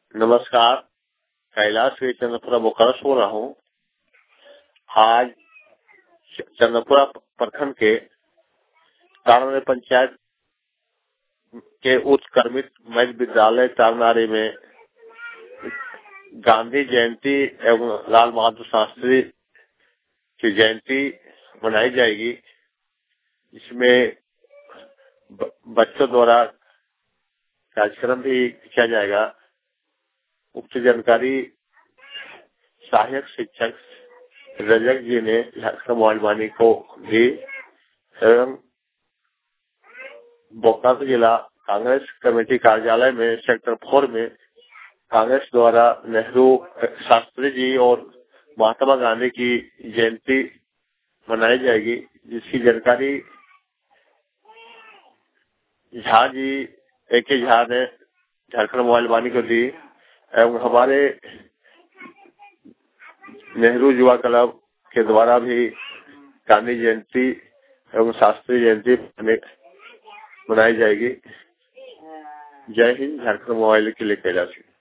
नमस्कार। कैलाश से चंद्रपुरा बोकारो से बोल रहा हूँ। आज चंद्रपुरा प्रखंड के तारनारी पंचायत के उत्क्रमित मध्य विद्यालय तारनारी में गांधी जयंती एवं लाल बहादुर शास्त्री की जयंती मनाई जाएगी, जिसमें बच्चों द्वारा कार्यक्रम भी किया जाएगा। उक्त जानकारी सहायक शिक्षक रजक जी ने झारखंड मोबाइल को दी एवं बोकारो जिला कांग्रेस कमेटी कार्यालय में सेक्टर 4 में कांग्रेस द्वारा नेहरू, शास्त्री जी और महात्मा गांधी की जयंती मनाई जाएगी, जिसकी जानकारी झा जी AK झा ने झारखंड मोबाइल को दी एवं हमारे नेहरू युवा क्लब के द्वारा भी गांधी जयंती एवं शास्त्री जयंती मनाई जाएगी। जय हिंद। झारखंड मोबाइल के लिए कैलाश।